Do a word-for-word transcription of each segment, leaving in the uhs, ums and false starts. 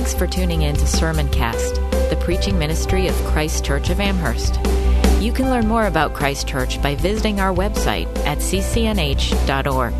Thanks for tuning in to Sermoncast, the preaching ministry of Christ Church of Amherst. You can learn more about Christ Church by visiting our website at c c n h dot org.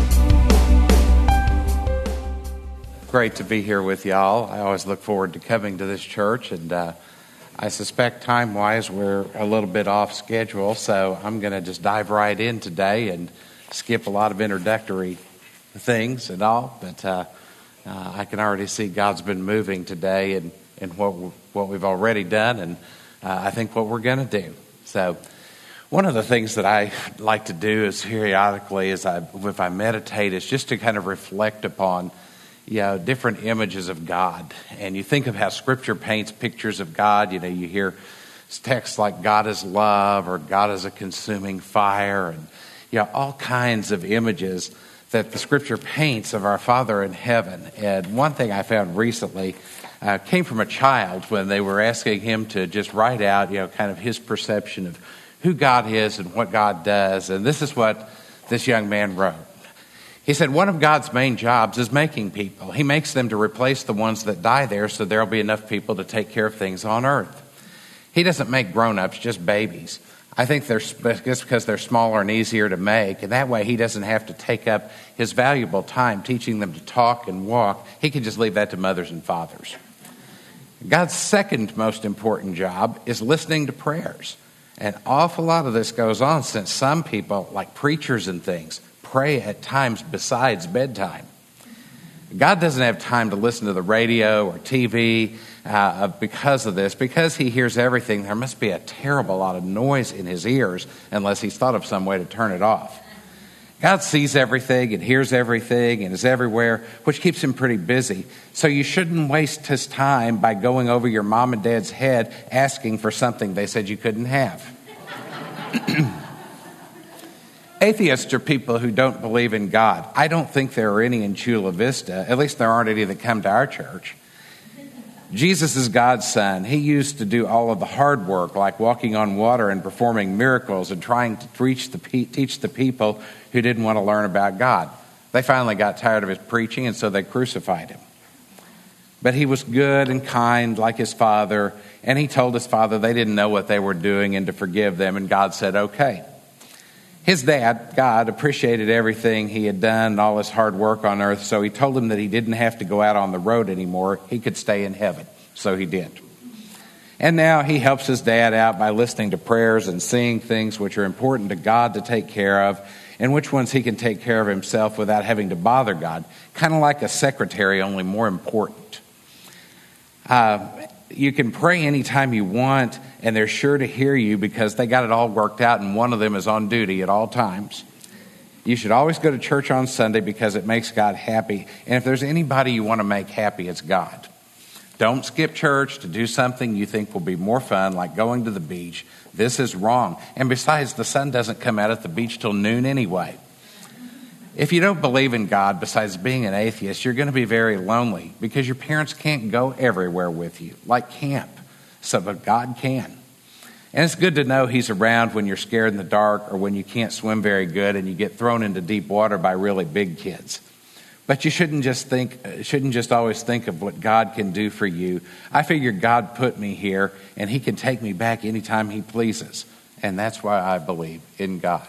Great to be here with y'all. I always look forward to coming to this church, and uh, I suspect time-wise we're a little bit off schedule, so I'm going to just dive right in today and skip a lot of introductory things and all, but uh, uh, I can already see God's been moving today and, and what what we've already done, and uh, I think what we're going to do. So one of the things that I like to do is periodically, as I if I meditate, is just to kind of reflect upon you know, different images of God. And you think of how Scripture paints pictures of God. You know, you hear texts like God is love or God is a consuming fire, and you know, all kinds of images that the Scripture paints of our Father in heaven. And one thing I found recently uh, came from a child when they were asking him to just write out, you know, kind of his perception of who God is and what God does. And this is what this young man wrote. He said, one of God's main jobs is making people. He makes them to replace the ones that die there so there'll be enough people to take care of things on earth. He doesn't make grown-ups, just babies. I think they're just because they're smaller and easier to make, and that way he doesn't have to take up his valuable time teaching them to talk and walk. He can just leave that to mothers and fathers. God's second most important job is listening to prayers. An awful lot of this goes on since some people, like preachers and things, pray at times besides bedtime. God doesn't have time to listen to the radio or T V uh, because of this. Because he hears everything, there must be a terrible lot of noise in his ears unless he's thought of some way to turn it off. God sees everything and hears everything and is everywhere, which keeps him pretty busy. So you shouldn't waste his time by going over your mom and dad's head asking for something they said you couldn't have. Atheists are people who don't believe in God. I don't think there are any in Chula Vista. At least there aren't any that come to our church. Jesus is God's son. He used to do all of the hard work, like walking on water and performing miracles and trying to reach the, teach the people who didn't want to learn about God. They finally got tired of his preaching, and so they crucified him. But he was good and kind like his father, and he told his father they didn't know what they were doing and to forgive them, and God said, okay. His dad, God, appreciated everything he had done and all his hard work on earth, so he told him that he didn't have to go out on the road anymore. He could stay in heaven. So he did. And now he helps his dad out by listening to prayers and seeing things which are important to God to take care of, and which ones he can take care of himself without having to bother God. Kind of like a secretary, only more important. Uh, you can pray anytime you want, and they're sure to hear you because they got it all worked out, and one of them is on duty at all times. You should always go to church on Sunday because it makes God happy. And if there's anybody you want to make happy, it's God. Don't skip church to do something you think will be more fun, like going to the beach. This is wrong. And besides, the sun doesn't come out at the beach till noon anyway. If you don't believe in God, besides being an atheist, you're going to be very lonely because your parents can't go everywhere with you, like camp. So, but God can. And it's good to know he's around when you're scared in the dark or when you can't swim very good and you get thrown into deep water by really big kids. But you shouldn't just think, shouldn't just always think of what God can do for you. I figure God put me here and he can take me back anytime he pleases. And that's why I believe in God.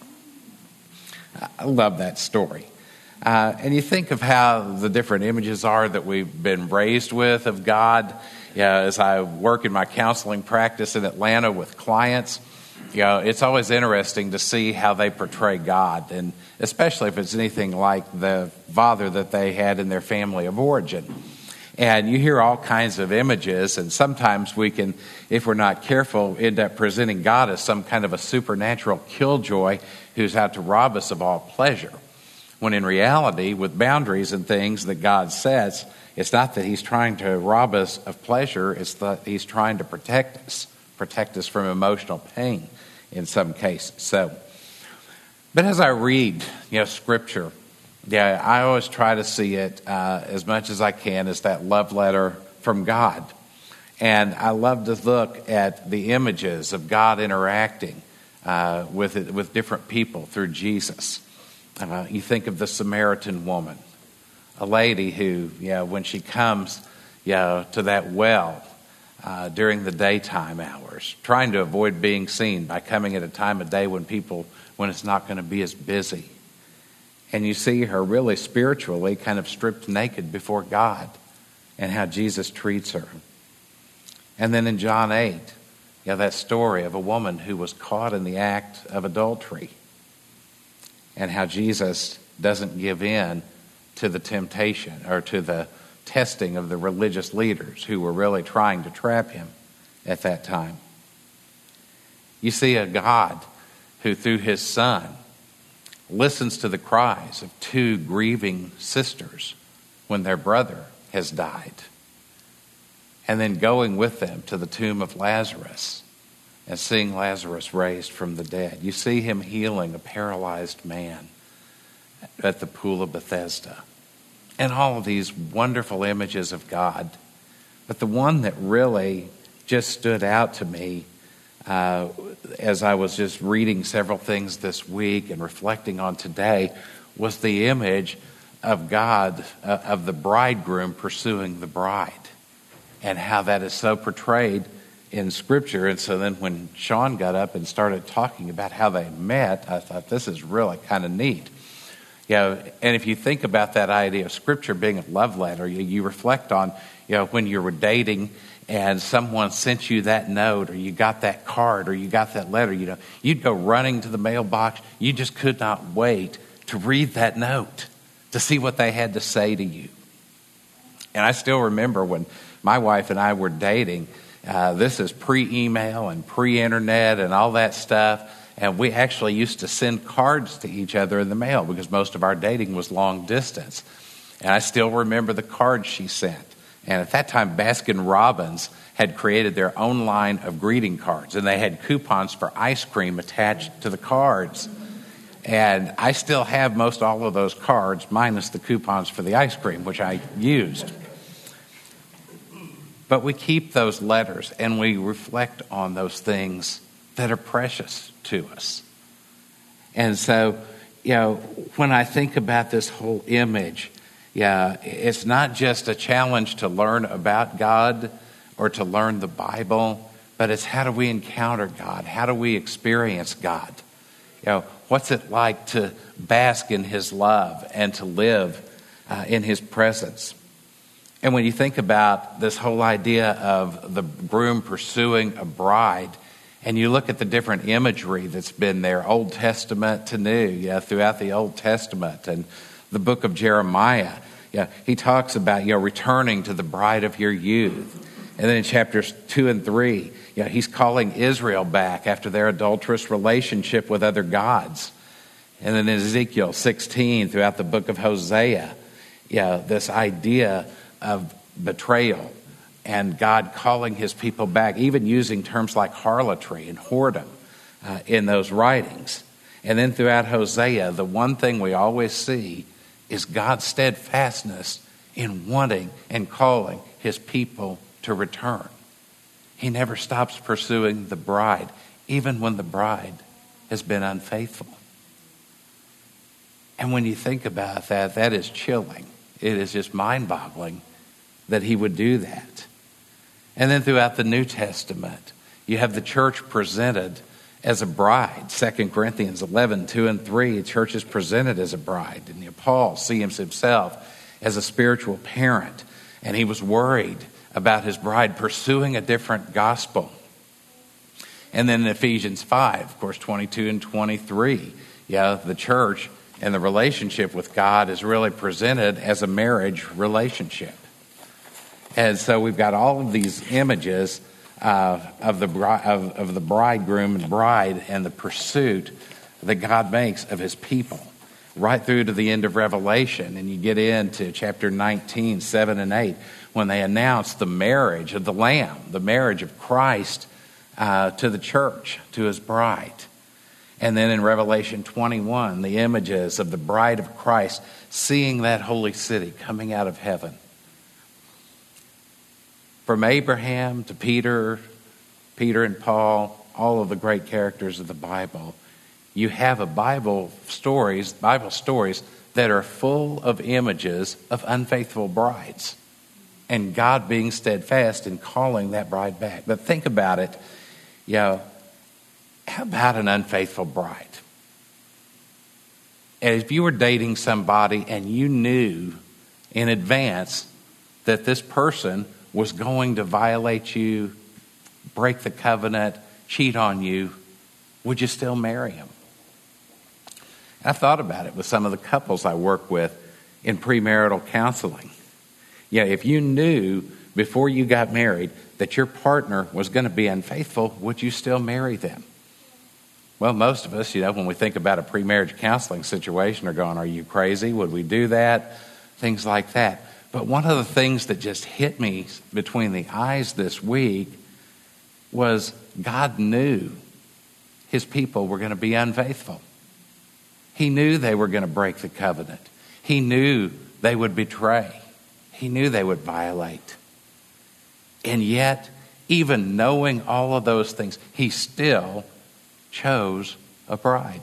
I love that story. Uh, and you think of how the different images are that we've been raised with of God. Yeah, as I work in my counseling practice in Atlanta with clients, you know, it's always interesting to see how they portray God, and especially if it's anything like the father that they had in their family of origin. And you hear all kinds of images, and sometimes we can, if we're not careful, end up presenting God as some kind of a supernatural killjoy who's out to rob us of all pleasure. When in reality, with boundaries and things that God sets, it's not that he's trying to rob us of pleasure, it's that he's trying to protect us, protect us from emotional pain in some cases. So, but as I read, you know, Scripture, yeah, I always try to see it uh, as much as I can as that love letter from God. And I love to look at the images of God interacting uh, with it, with different people through Jesus. Uh, you think of the Samaritan woman, a lady who, you know, when she comes, you know, to that well uh, during the daytime hours, trying to avoid being seen by coming at a time of day when people, when it's not going to be as busy. And you see her really spiritually kind of stripped naked before God and how Jesus treats her. And then in John eight, you know, that story of a woman who was caught in the act of adultery and how Jesus doesn't give in to the temptation or to the testing of the religious leaders who were really trying to trap him at that time. You see a God who, through his Son, listens to the cries of two grieving sisters when their brother has died, and then going with them to the tomb of Lazarus and seeing Lazarus raised from the dead. You see him healing a paralyzed man at the pool of Bethesda. And all of these wonderful images of God. But the one that really just stood out to me uh, as I was just reading several things this week and reflecting on today was the image of God, uh, of the bridegroom pursuing the bride, and how that is so portrayed in Scripture. And so then when Sean got up and started talking about how they met, I thought this is really kind of neat. You know, and if you think about that idea of Scripture being a love letter, you, you reflect on, you know, when you were dating and someone sent you that note or you got that card or you got that letter, you know, you'd go running to the mailbox. You just could not wait to read that note, to see what they had to say to you. And I still remember when my wife and I were dating, uh, this is pre-email and pre-internet and all that stuff. And we actually used to send cards to each other in the mail because most of our dating was long distance. And I still remember the cards she sent. And at that time, Baskin Robbins had created their own line of greeting cards. And they had coupons for ice cream attached to the cards. And I still have most all of those cards, minus the coupons for the ice cream, which I used. But we keep those letters and we reflect on those things that are precious to us. And so, you know, when I think about this whole image, yeah, it's not just a challenge to learn about God or to learn the Bible, but it's how do we encounter God? How do we experience God? You know, what's it like to bask in his love and to live uh, in his presence? And when you think about this whole idea of the groom pursuing a bride, and you look at the different imagery that's been there, Old Testament to New, yeah, throughout the Old Testament, and the book of Jeremiah, yeah, he talks about, you know, returning to the bride of your youth. And then in chapters two and three, you know, he's calling Israel back after their adulterous relationship with other gods. And then in Ezekiel sixteen, throughout the book of Hosea, yeah, this idea of betrayal and God calling his people back, even using terms like harlotry and whoredom uh, in those writings. And then throughout Hosea, the one thing we always see is God's steadfastness in wanting and calling his people to return. He never stops pursuing the bride, even when the bride has been unfaithful. And when you think about that, that is chilling. It is just mind-boggling that he would do that. And then throughout the New Testament, you have the church presented as a bride. Second Corinthians eleven, two and three, the church is presented as a bride. And you know, Paul sees himself as a spiritual parent, and he was worried about his bride pursuing a different gospel. And then in Ephesians five, of course, twenty-two and twenty-three, yeah, the church and the relationship with God is really presented as a marriage relationship. And so we've got all of these images uh, of the bri- of, of the bridegroom and bride and the pursuit that God makes of his people, right through to the end of Revelation. And you get into chapter nineteen, seven and eight, when they announce the marriage of the Lamb, the marriage of Christ uh, to the church, to his bride. And then in Revelation twenty-one, the images of the bride of Christ seeing that holy city coming out of heaven. From Abraham to Peter, Peter and Paul, all of the great characters of the Bible, you have a Bible stories, Bible stories that are full of images of unfaithful brides. and God being steadfast in calling that bride back. But think about it, you know, how about an unfaithful bride? And if you were dating somebody and you knew in advance that this person was going to violate you, break the covenant, cheat on you, would you still marry him? I've thought about it with some of the couples I work with in premarital counseling. Yeah, if you knew before you got married that your partner was going to be unfaithful, would you still marry them? Well, most of us, you know, when we think about a pre-marriage counseling situation, are going, are you crazy? Would we do that? Things like that. But one of the things that just hit me between the eyes this week was God knew his people were going to be unfaithful. He knew they were going to break the covenant. He knew they would betray. He knew they would violate. And yet, even knowing all of those things, he still chose a bride.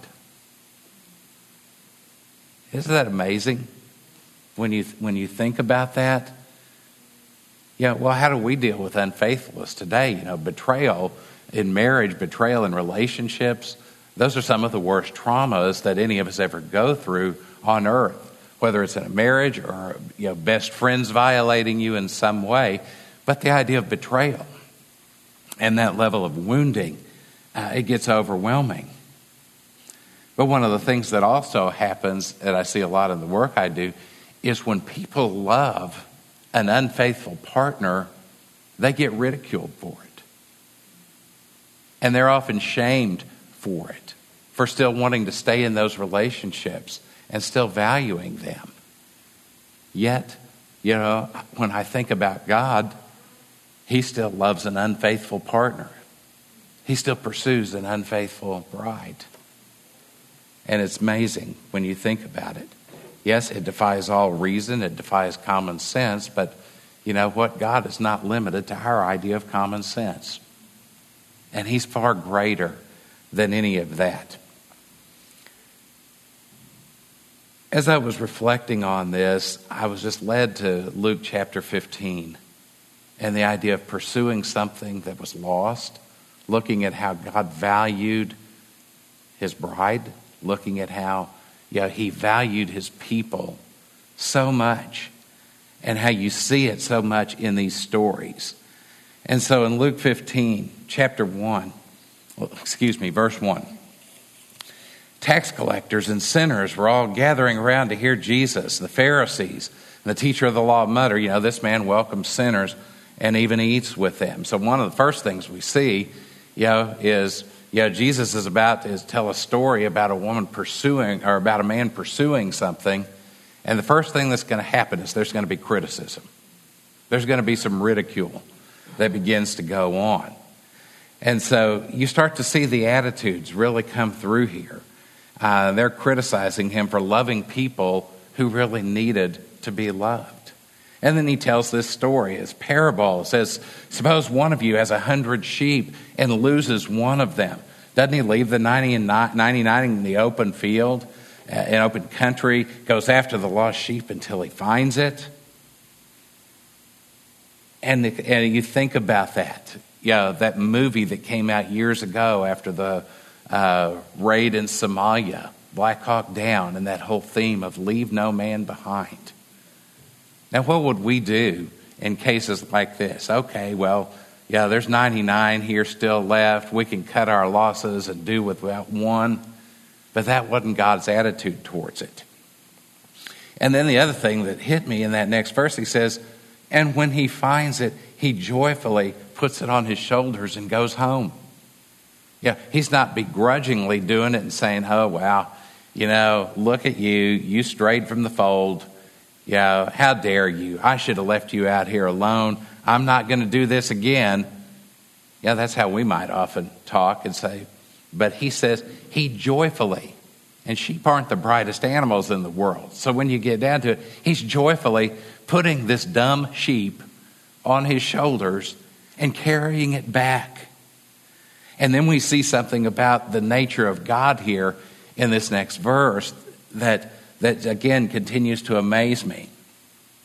Isn't that amazing? When you when you think about that, yeah. Well, how do we deal with unfaithfulness today? You know, betrayal in marriage, betrayal in relationships. Those are some of the worst traumas that any of us ever go through on earth. Whether it's in a marriage or, you know, best friends violating you in some way, but the idea of betrayal and that level of wounding, uh, it gets overwhelming. But one of the things that also happens, that I see a lot in the work I do, is when people love an unfaithful partner, they get ridiculed for it. And they're often shamed for it, for still wanting to stay in those relationships and still valuing them. Yet, you know, when I think about God, he still loves an unfaithful partner. He still pursues an unfaithful bride. And it's amazing when you think about it. Yes, it defies all reason, it defies common sense, but you know what? God is not limited to our idea of common sense. And he's far greater than any of that. As I was reflecting on this, I was just led to Luke chapter fifteen and the idea of pursuing something that was lost, looking at how God valued his bride, looking at how you know, he valued his people so much, and how you see it so much in these stories. And so in Luke fifteen, chapter one, well, excuse me, verse one, tax collectors and sinners were all gathering around to hear Jesus. The Pharisees and the teacher of the law mutter, you know, this man welcomes sinners and even eats with them. So one of the first things we see, you know, is, you know, Jesus is about to tell a story about a woman pursuing, or about a man pursuing something. And the first thing that's going to happen is there's going to be criticism. There's going to be some ridicule that begins to go on. And so you start to see the attitudes really come through here. Uh, they're criticizing him for loving people who really needed to be loved. And then he tells this story, his parable. It says, suppose one of you has a hundred sheep and loses one of them. Doesn't he leave the ninety-nine in the open field, uh, in open country, goes after the lost sheep until he finds it? And, the, and you think about that. You know, that movie that came out years ago after the uh, raid in Somalia, Black Hawk Down, and that whole theme of leave no man behind. Now, what would we do in cases like this? Okay, well, yeah, there's ninety-nine here still left. We can cut our losses and do without one. But that wasn't God's attitude towards it. And then the other thing that hit me in that next verse, he says, and when he finds it, he joyfully puts it on his shoulders and goes home. Yeah, he's not begrudgingly doing it and saying, oh, wow, you know, look at you. You strayed from the fold. Yeah, how dare you? I should have left you out here alone. I'm not going to do this again. Yeah, that's how we might often talk and say. But he says he joyfully, and sheep aren't the brightest animals in the world. So when you get down to it, he's joyfully putting this dumb sheep on his shoulders and carrying it back. And then we see something about the nature of God here in this next verse that that again continues to amaze me.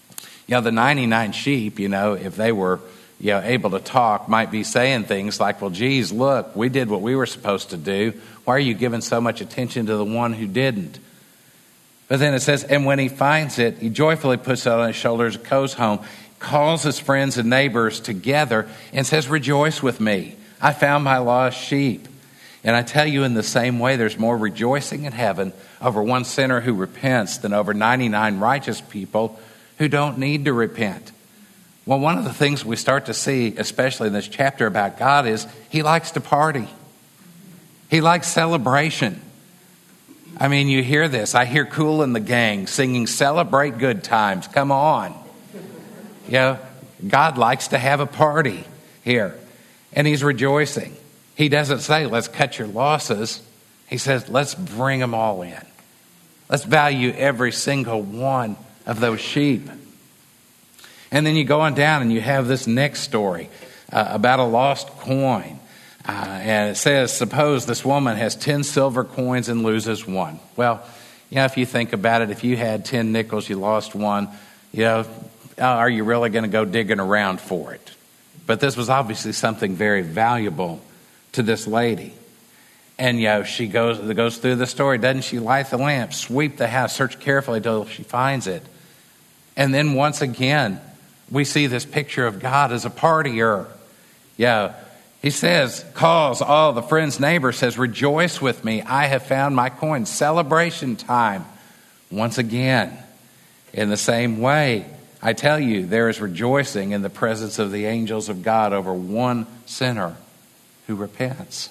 You know, the ninety-nine sheep, you know, if they were, you know, able to talk, might be saying things like, well, geez, look, we did what we were supposed to do. Why are you giving so much attention to the one who didn't? But then it says, and when he finds it, he joyfully puts it on his shoulders, goes home, calls his friends and neighbors together and says, rejoice with me. I found my lost sheep. And I tell you, in the same way, there's more rejoicing in heaven over one sinner who repents than over ninety-nine righteous people who don't need to repent. Well, one of the things we start to see, especially in this chapter about God, is he likes to party. He likes celebration. I mean, you hear this. I hear Kool and the Gang singing, celebrate good times. Come on. You know, God likes to have a party here. And he's rejoicing. He doesn't say, let's cut your losses. He says, let's bring them all in. Let's value every single one of those sheep. And then you go on down and you have this next story uh, about a lost coin. Uh, and it says, suppose this woman has ten silver coins and loses one. Well, you know, if you think about it, if you had ten nickels, you lost one, you know, are you really going to go digging around for it? But this was obviously something very valuable to this lady. And, you know, she goes, goes through the story. Doesn't she light the lamp, sweep the house, search carefully till she finds it? And then once again, we see this picture of God as a partier. Yeah. He says, calls all the friends, neighbors, says, rejoice with me. I have found my coin. Celebration time. Once again, in the same way, I tell you, there is rejoicing in the presence of the angels of God over one sinner who repents.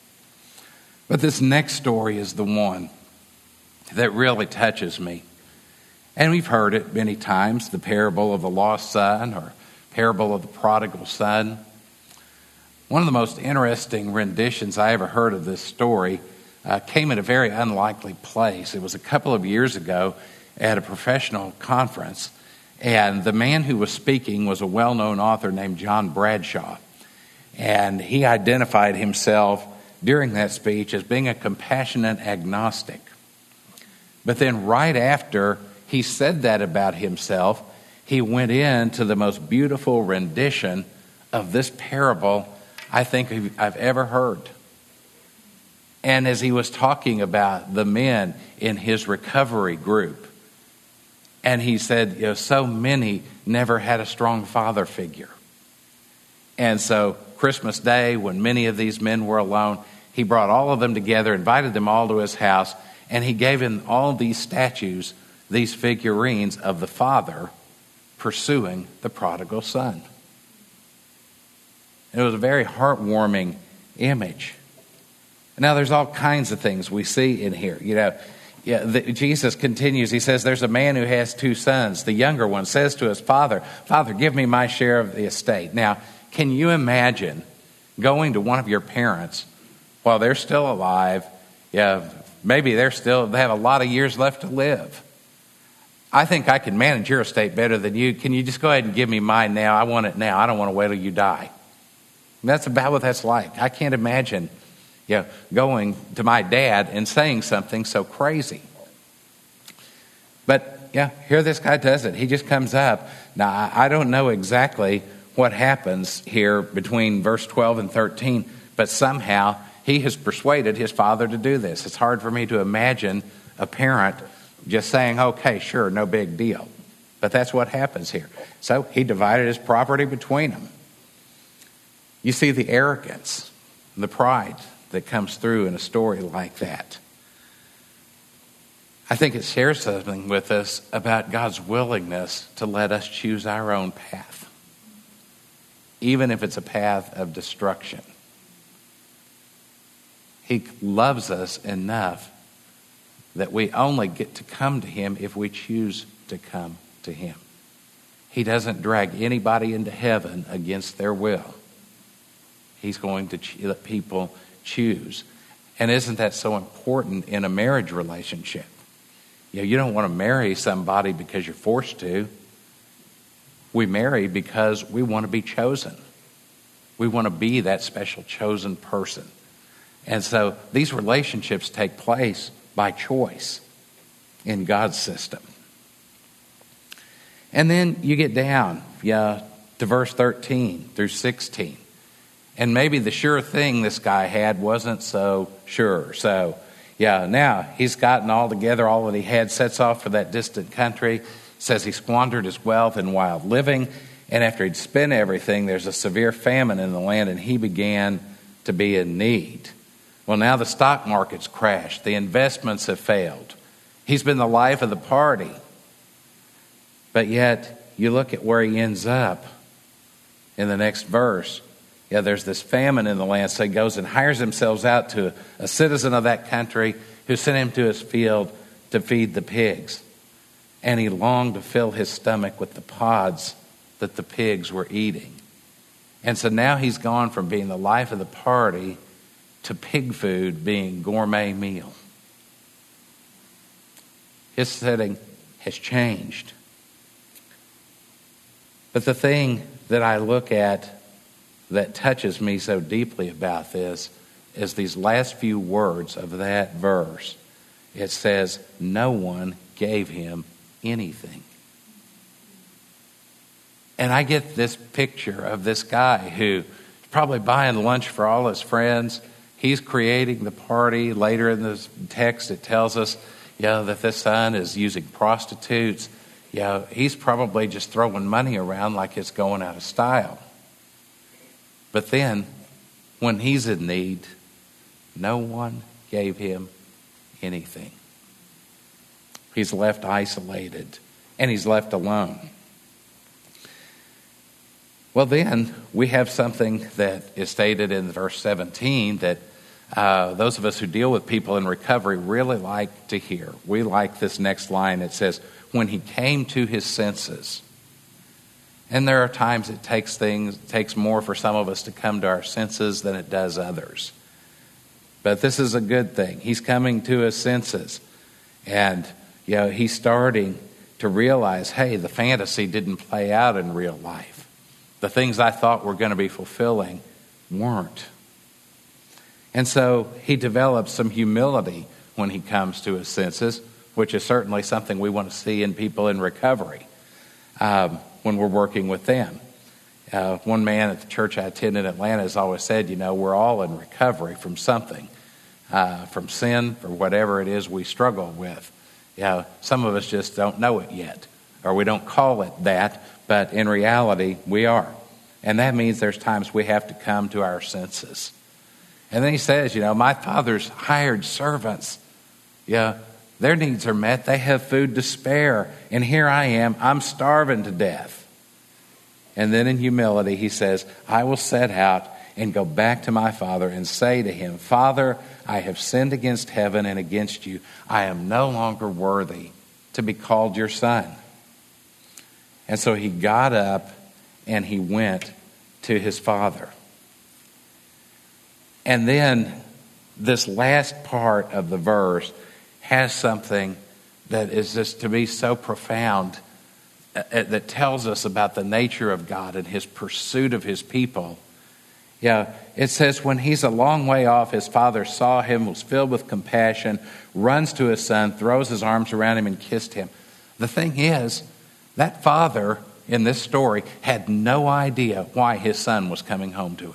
But this next story is the one that really touches me. And we've heard it many times, the parable of the lost son or parable of the prodigal son. One of the most interesting renditions I ever heard of this story uh, came at a very unlikely place. It was a couple of years ago at a professional conference, and the man who was speaking was a well-known author named John Bradshaw. And he identified himself during that speech as being a compassionate agnostic. But then right after he said that about himself, he went into the most beautiful rendition of this parable I think I've ever heard. And as he was talking about the men in his recovery group, and he said, you know, so many never had a strong father figure. And so Christmas Day, when many of these men were alone, he brought all of them together, invited them all to his house, and he gave them all these statues, these figurines of the father pursuing the prodigal son. It was a very heartwarming image. Now, there's all kinds of things we see in here. You know, yeah, the, Jesus continues. He says, there's a man who has two sons. The younger one says to his father, Father, give me my share of the estate. Now, can you imagine going to one of your parents while they're still alive? Yeah, maybe they're still, they have a lot of years left to live. I think I can manage your estate better than you. Can you just go ahead and give me mine now? I want it now. I don't want to wait till you die. And that's about what that's like. I can't imagine, you know, going to my dad and saying something so crazy. But, yeah, here this guy does it. He just comes up. Now, I don't know exactly what happens here between verse twelve and thirteen, but somehow he has persuaded his father to do this. It's hard for me to imagine a parent just saying, okay, sure, no big deal. But that's what happens here. So he divided his property between them. You see the arrogance, the pride that comes through in a story like that. I think it shares something with us about God's willingness to let us choose our own path, even if it's a path of destruction. He loves us enough that we only get to come to him if we choose to come to him. He doesn't drag anybody into heaven against their will. He's going to ch- let people choose. And isn't that so important in a marriage relationship? You know, you don't want to marry somebody because you're forced to. We marry because we want to be chosen. We want to be that special chosen person. And so these relationships take place by choice in God's system. And then you get down, yeah, to verse thirteen through sixteen. And maybe the sure thing this guy had wasn't so sure. So, yeah, now he's gotten all together, all that he had, sets off for that distant country, says he squandered his wealth in wild living. And after he'd spent everything, there's a severe famine in the land, and he began to be in need. Well, now the stock market's crashed. The investments have failed. He's been the life of the party. But yet, you look at where he ends up in the next verse. Yeah, there's this famine in the land, so he goes and hires himself out to a citizen of that country who sent him to his field to feed the pigs. And he longed to fill his stomach with the pods that the pigs were eating. And so now he's gone from being the life of the party to pig food being gourmet meal. His setting has changed. But the thing that I look at that touches me so deeply about this is these last few words of that verse. It says, no one gave him anything. And I get this picture of this guy who's probably buying lunch for all his friends. He's creating the party. Later in the text, it tells us, you know, that this son is using prostitutes. You know, he's probably just throwing money around like it's going out of style. But then, when he's in need, no one gave him anything. He's left isolated, and he's left alone. Well, then, we have something that is stated in verse seventeen that uh, those of us who deal with people in recovery really like to hear. We like this next line. It says, when he came to his senses. And there are times it takes things, it takes more for some of us to come to our senses than it does others. But this is a good thing. He's coming to his senses. And, you know, he's starting to realize, hey, the fantasy didn't play out in real life. The things I thought were going to be fulfilling weren't. And so he develops some humility when he comes to his senses, which is certainly something we want to see in people in recovery. Um, when we're working with them. Uh, one man at the church I attend in Atlanta has always said, you know, we're all in recovery from something, uh, from sin or whatever it is we struggle with. You know, some of us just don't know it yet, or we don't call it that, but in reality, we are. And that means there's times we have to come to our senses. And then he says, you know, my father's hired servants, yeah, their needs are met. They have food to spare. And here I am. I'm starving to death. And then in humility, he says, I will set out and go back to my father and say to him, Father, I have sinned against heaven and against you. I am no longer worthy to be called your son. And so he got up and he went to his father. And then this last part of the verse has something that is just to be so profound, uh, that tells us about the nature of God and his pursuit of his people. Yeah, it says, when he's a long way off, his father saw him, was filled with compassion, runs to his son, throws his arms around him and kissed him. The thing is, that father in this story had no idea why his son was coming home to him.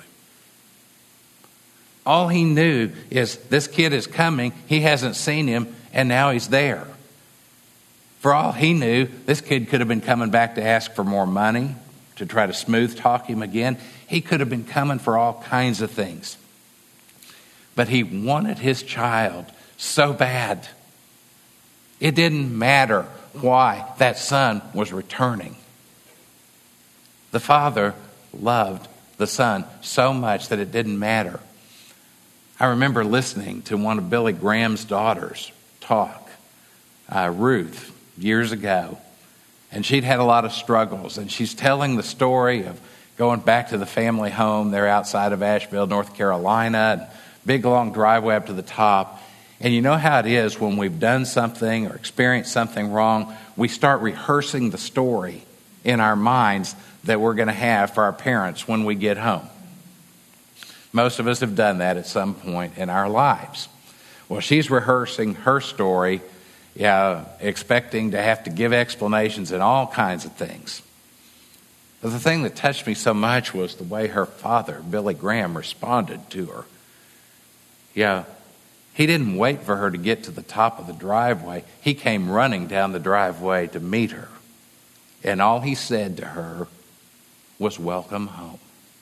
All he knew is this kid is coming, he hasn't seen him, and now he's there. For all he knew, this kid could have been coming back to ask for more money, to try to smooth talk him again. He could have been coming for all kinds of things. But he wanted his child so bad. It didn't matter why that son was returning. The father loved the son so much that it didn't matter. I remember listening to one of Billy Graham's daughters talk, uh, Ruth, years ago. And she'd had a lot of struggles. And she's telling the story of going back to the family home there outside of Asheville, North Carolina. And big, long driveway up to the top. And you know how it is when we've done something or experienced something wrong, we start rehearsing the story in our minds that we're going to have for our parents when we get home. Most of us have done that at some point in our lives. Well, she's rehearsing her story, yeah, expecting to have to give explanations and all kinds of things. But the thing that touched me so much was the way her father, Billy Graham, responded to her. Yeah, he didn't wait for her to get to the top of the driveway. He came running down the driveway to meet her. And all he said to her was, "Welcome home."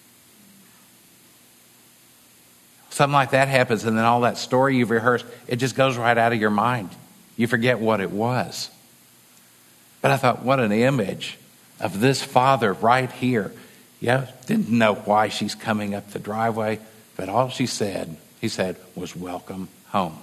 Something like that happens, and then all that story you've rehearsed, it just goes right out of your mind. You forget what it was. But I thought, what an image of this father right here. Yeah, didn't know why she's coming up the driveway, but all she said, he said, was "Welcome home."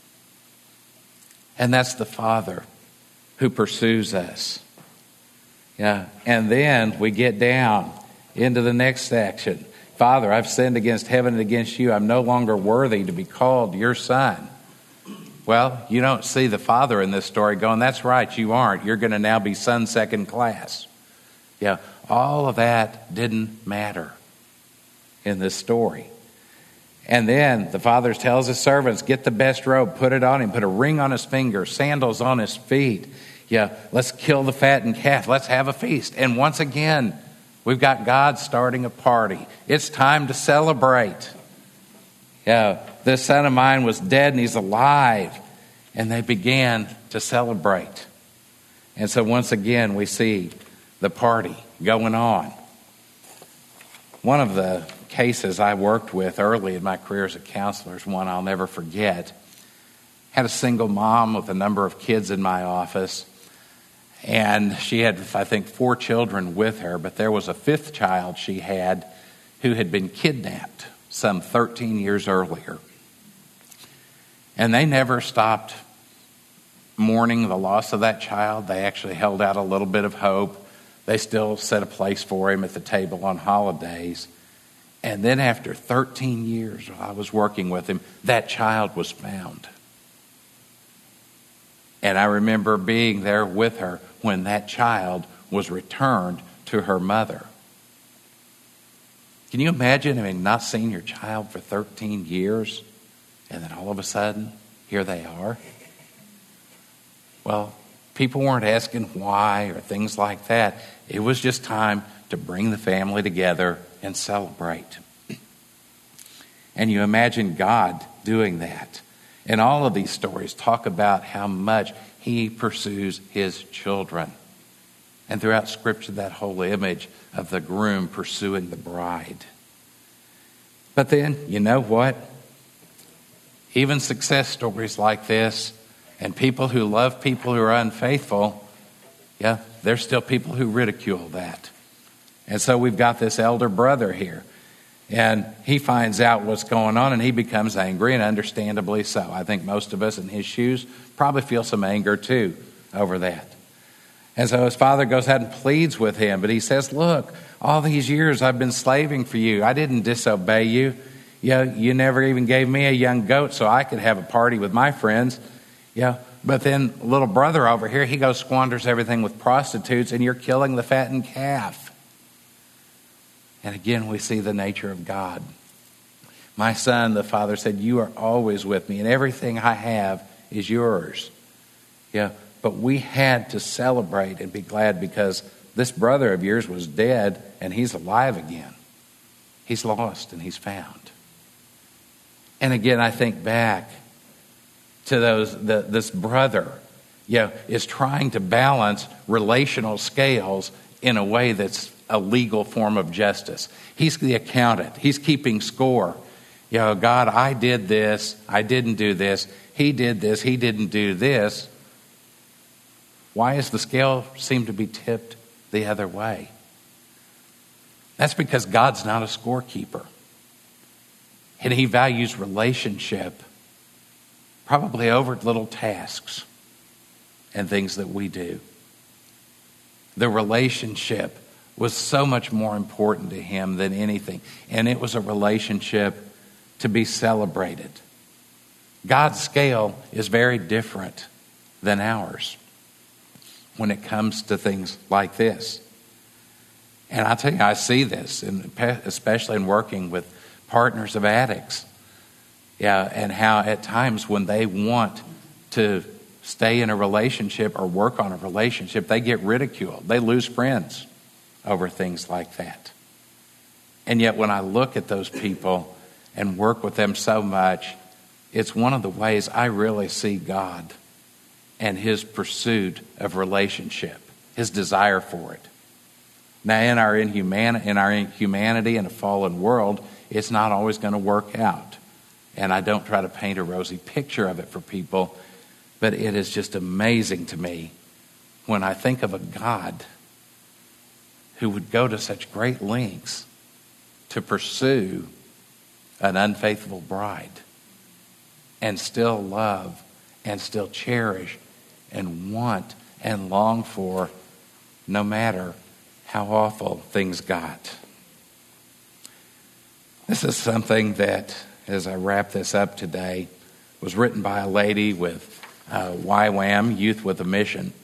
And that's the Father who pursues us. Yeah, and then we get down into the next section. "Father, I've sinned against heaven and against you. I'm no longer worthy to be called your son." Well, you don't see the father in this story going, "That's right, you aren't. You're going to now be son second class." Yeah, all of that didn't matter in this story. And then the father tells his servants, "Get the best robe, put it on him, put a ring on his finger, sandals on his feet. Yeah, let's kill the fattened calf. Let's have a feast." And once again, we've got God starting a party. It's time to celebrate. Yeah, this son of mine was dead and he's alive. And they began to celebrate. And so once again, we see the party going on. One of the cases I worked with early in my career as a counselor is one I'll never forget. Had a single mom with a number of kids in my office. And she had, I think, four children with her, but there was a fifth child she had who had been kidnapped some thirteen years earlier. And they never stopped mourning the loss of that child. They actually held out a little bit of hope. They still set a place for him at the table on holidays. And then after thirteen years, while I was working with him, that child was found. And I remember being there with her when that child was returned to her mother. Can you imagine having not seen your child for thirteen years, and then all of a sudden, here they are? Well, people weren't asking why or things like that. It was just time to bring the family together and celebrate. And you imagine God doing that. And all of these stories talk about how much he pursues his children. And throughout Scripture, that whole image of the groom pursuing the bride. But then, you know what? Even success stories like this, and people who love people who are unfaithful, yeah, there's still people who ridicule that. And so we've got this elder brother here. And he finds out what's going on and he becomes angry, and understandably so. I think most of us in his shoes probably feel some anger too over that. And so his father goes ahead and pleads with him, but he says, "Look, all these years I've been slaving for you. I didn't disobey you. You know, you never even gave me a young goat so I could have a party with my friends. Yeah, but then little brother over here, he goes squanders everything with prostitutes, and you're killing the fattened calf." And again, we see the nature of God. "My son," the father said, "you are always with me, and everything I have is yours." Yeah, but we had to celebrate and be glad because this brother of yours was dead, and he's alive again. He's lost, and he's found. And again, I think back to those the, this brother, yeah, is trying to balance relational scales in a way that's a legal form of justice. He's the accountant. He's keeping score. You know, God, I did this. I didn't do this. He did this. He didn't do this. Why does the scale seem to be tipped the other way? That's because God's not a scorekeeper. And he values relationship probably over little tasks and things that we do. The relationship was so much more important to him than anything. And it was a relationship to be celebrated. God's scale is very different than ours when it comes to things like this. And I tell you, I see this, in, especially in working with partners of addicts. Yeah, and how at times when they want to stay in a relationship or work on a relationship, they get ridiculed. They lose friends over things like that. And yet when I look at those people and work with them so much, it's one of the ways I really see God and his pursuit of relationship, his desire for it. Now, in our inhuman- in our inhumanity in a fallen world, it's not always going to work out. And I don't try to paint a rosy picture of it for people, but it is just amazing to me when I think of a God who would go to such great lengths to pursue an unfaithful bride and still love and still cherish and want and long for, no matter how awful things got. This is something that, as I wrap this up today, was written by a lady with uh, Y WAM, Youth with a Mission.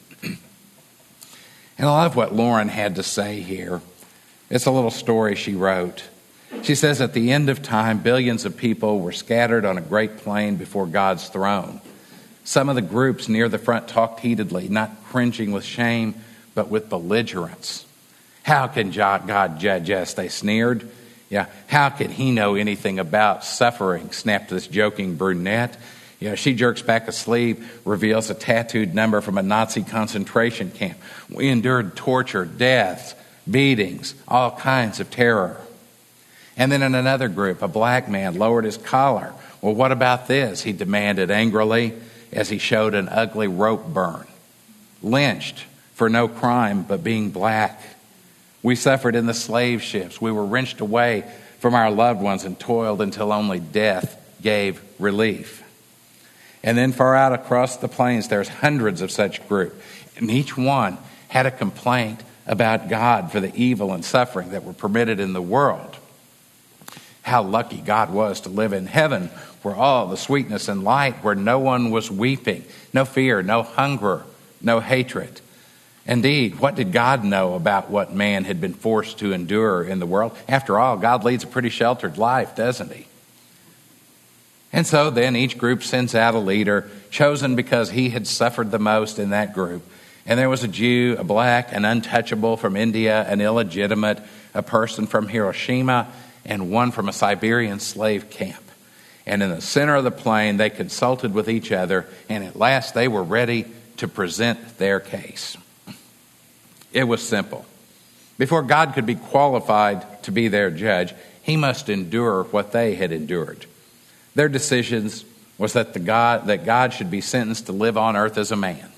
And I love what Lauren had to say here. It's a little story she wrote. She says, at the end of time, billions of people were scattered on a great plain before God's throne. Some of the groups near the front talked heatedly, not cringing with shame, but with belligerence. How can God judge us? They sneered. Yeah, how could he know anything about suffering? Snapped this joking brunette. You know, she jerks back a sleeve, reveals a tattooed number from a Nazi concentration camp. We endured torture, death, beatings, all kinds of terror. And then in another group, a black man lowered his collar. Well, what about this? He demanded angrily as he showed an ugly rope burn. Lynched for no crime but being black. We suffered in the slave ships. We were wrenched away from our loved ones and toiled until only death gave relief. And then far out across the plains, there's hundreds of such groups. And each one had a complaint about God for the evil and suffering that were permitted in the world. How lucky God was to live in heaven, where all the sweetness and light, where no one was weeping, no fear, no hunger, no hatred. Indeed, what did God know about what man had been forced to endure in the world? After all, God leads a pretty sheltered life, doesn't he? And so then each group sends out a leader, chosen because he had suffered the most in that group. And there was a Jew, a black, an untouchable from India, an illegitimate, a person from Hiroshima, and one from a Siberian slave camp. And in the center of the plain, they consulted with each other, and at last they were ready to present their case. It was simple. Before God could be qualified to be their judge, he must endure what they had endured. Their decisions was that the God that God should be sentenced to live on earth as a man.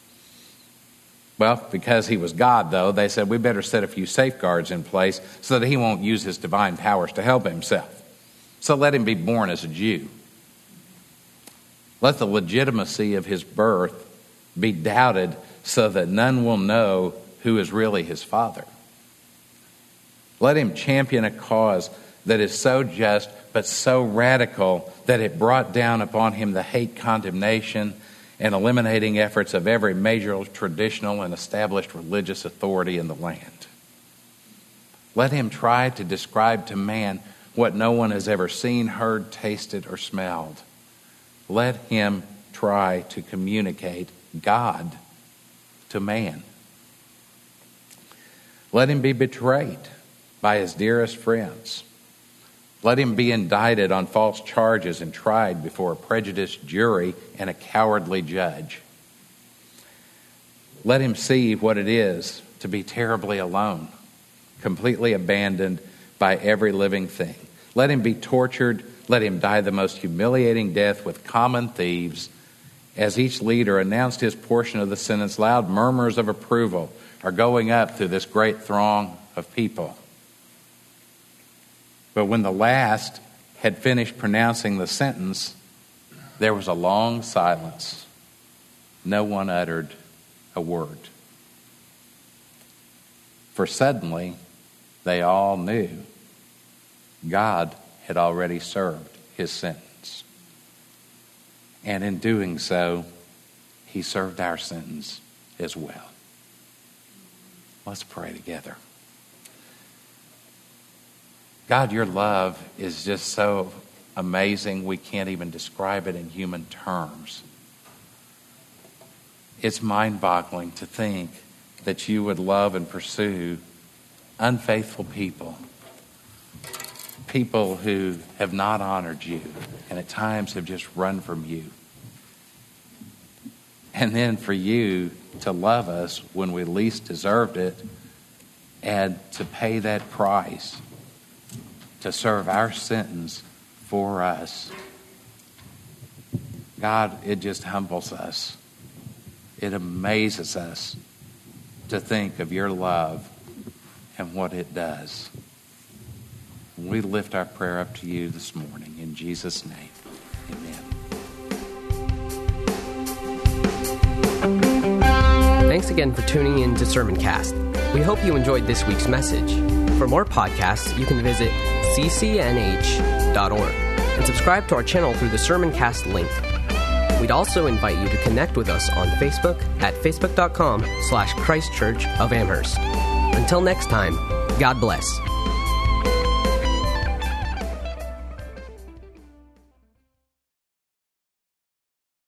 Well, because he was God, though, they said we better set a few safeguards in place so that he won't use his divine powers to help himself. So let him be born as a Jew. Let the legitimacy of his birth be doubted so that none will know who is really his father. Let him champion a cause that is so just but so radical that it brought down upon him the hate, condemnation, and eliminating efforts of every major traditional and established religious authority in the land. Let him try to describe to man what no one has ever seen, heard, tasted, or smelled. Let him try to communicate God to man. Let him be betrayed by his dearest friends. Let him be indicted on false charges and tried before a prejudiced jury and a cowardly judge. Let him see what it is to be terribly alone, completely abandoned by every living thing. Let him be tortured. Let him die the most humiliating death with common thieves. As each leader announced his portion of the sentence, loud murmurs of approval are going up through this great throng of people. But when the last had finished pronouncing the sentence, there was a long silence. No one uttered a word. For suddenly, they all knew God had already served his sentence. And in doing so, he served our sentence as well. Let's pray together. God, your love is just so amazing we can't even describe it in human terms. it's mind-boggling to think that you would love and pursue unfaithful people, people who have not honored you and at times have just run from you. And then for you to love us when we least deserved it and to pay that price to serve our sentence for us. God, it just humbles us. It amazes us to think of your love and what it does. We lift our prayer up to you this morning. In Jesus' name, amen. Thanks again for tuning in to Sermoncast. We hope you enjoyed this week's message. For more podcasts, you can visit c c n h dot org and subscribe to our channel through the Sermoncast link. We'd also invite you to connect with us on Facebook at facebook dot com slash Christ Church of Amherst. Until next time, God bless.